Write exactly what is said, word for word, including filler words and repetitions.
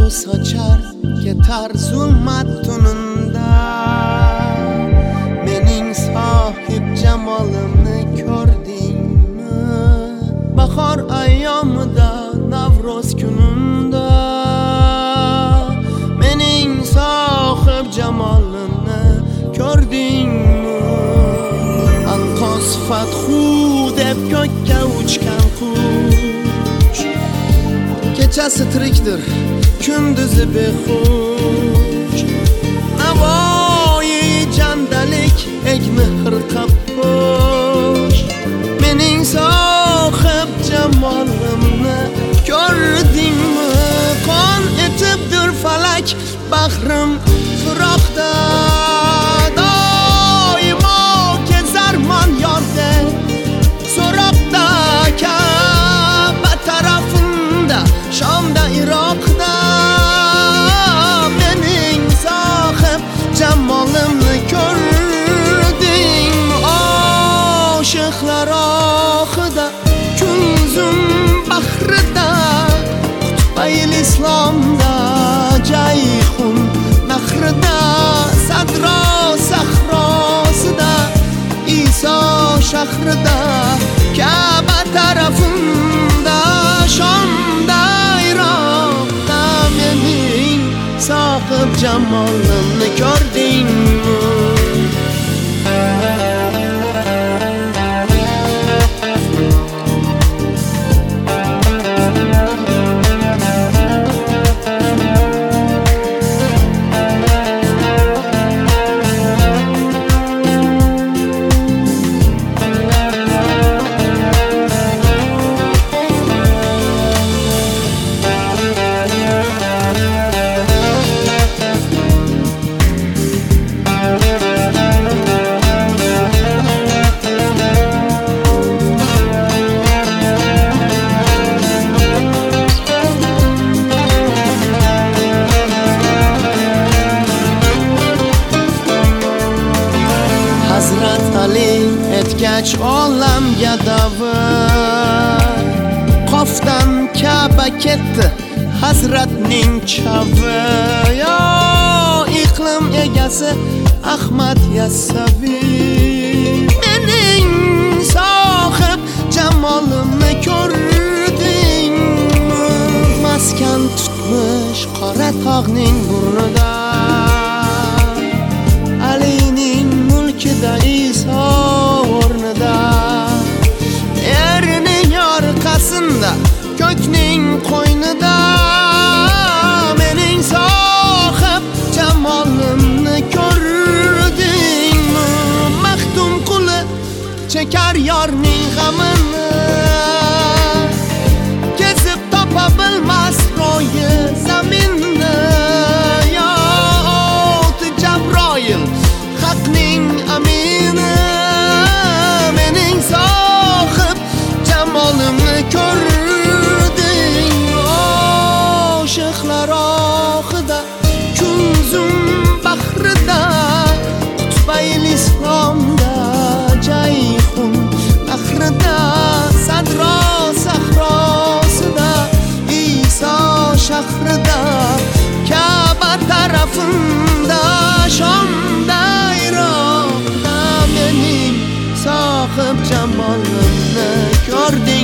nuru sochar ketar zulmat tununda. Mening sohib jamolimni ko'rdingmi? Bahor ayyomida, Navro'z kununda. Mening sohib jamolimni ko'rdingmi? Anqo sifat xud deb ko'kka uchgan qush, kechasi tirikdir, kunduzi behush. Navoiy jandalik egni hirqab qo'sh. Mening sohib jamolimni ko'rdingmi? Qon etibdir falak bahrim firoqda. Doimo kezarman yorda, so'roqda, Ka'ba tarafında, Shomda, Iroqda. Mening sohib jamolimni ko'rdingmi? Oshiqlar oxida, kunzum bahrida, Qutbayl islomda, Jayhun nahrida, Sadro sahrosida, Iso shahrida, Ka'ba tarafında, Shomda, Iroqda. Mening sohib jamolimni ko'rdingmi? Etgach olamga davr, Qofdan Ka'ba ketdi Hazratning chavi. Yo iqlim egasi Ahmad Yassaviy. Mening sohib jamolimni ko'rdingmi? Maskan tutmish qora tog'ning burnida, Alining mulkida, Iso o'rnida. Erning orqasida, ko'kning qo'ynida. Mening sohib jamolimni ko'rdingmi? Maxdum quli chekar yorning g'amini, kezib topa bilmas ro'yi zaminni. Yo oti Jabroil, haqning amini. Mening sohib jamolimni ko'rdingmi? Oshiqlar oxida, kunzum bahrida, Qutbayl islomda, Jayhun nahrida, Sadro sahrosida, Iso shahrida, Ka'ba tarafında, Shomda, Iroqda. Mening sohib jamolimni ko'rdingmi?